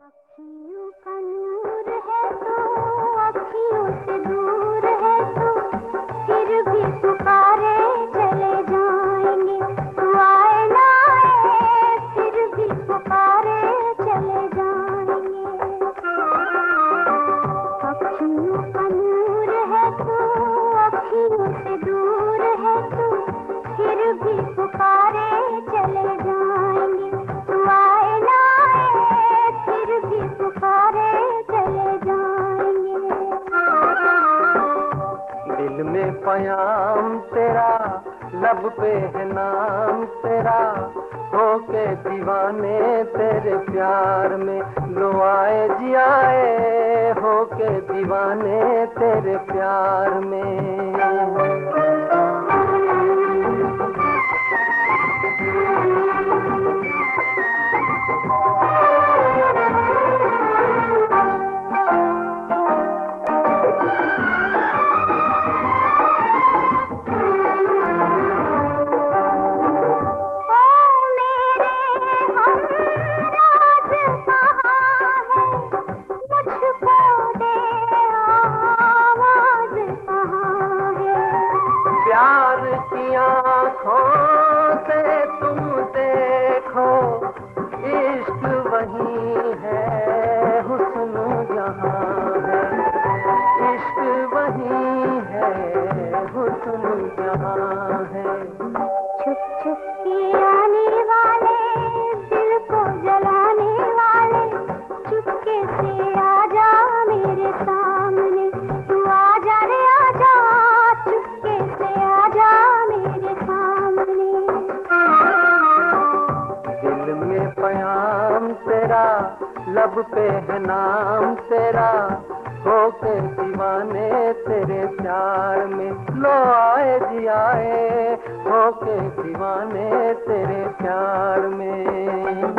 अखियों का नूर है तो अखियों से दूर है तो फिर भी पुकारे चले जाएंगे। तू आए ना आए फिर भी पुकारे चले जाएंगे। अखियों का नूर है तो अखियों से दूर है तो फिर भी पुकारे चले जाएंगे। तू आए ना आए फिर भी पुकारे चले जाएंगे। दिल में पयाम तेरा, लब पे है नाम तेरा, होके दीवाने तेरे प्यार में। लो आए जी आए होके दीवाने तेरे प्यार में। प्यार की आँखों से तुम देखो, इश्क वही है हुस्न जहाँ है। इश्क वही है हुस्न जहाँ है। छुप छुप के आने वाले दिल को जलाने वाले, चुपके से आजा मेरे सामने। तू आजा रे आजा चुपके से आजा मेरे सामने। दिल में पयाम तेरा, लब पे है नाम तेरा, होके दीवाने तेरे प्यार में। लो आए जी आए होके दीवाने तेरे प्यार में।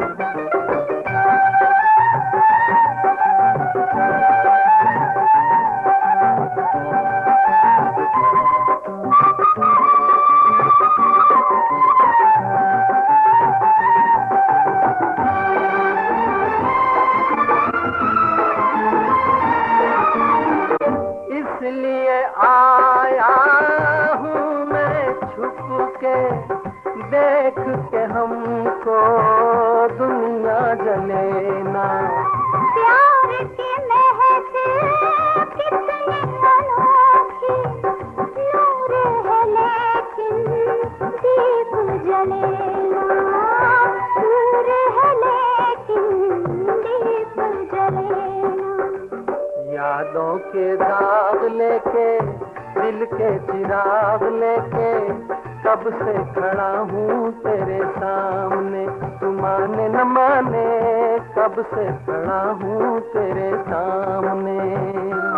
इसलिए आया हूँ मैं छुप के, देख के हमको दुनिया जले ना। प्यार की महक कितनी अनोखी, नूर है लेकिन दीप जले ना। नूर है लेकिन दीप जले ना। यादों के दाग लेके, दिल के चिराग लेके, कब से खड़ा हूँ तेरे सामने। तू माने न माने कब से खड़ा हूँ तेरे सामने।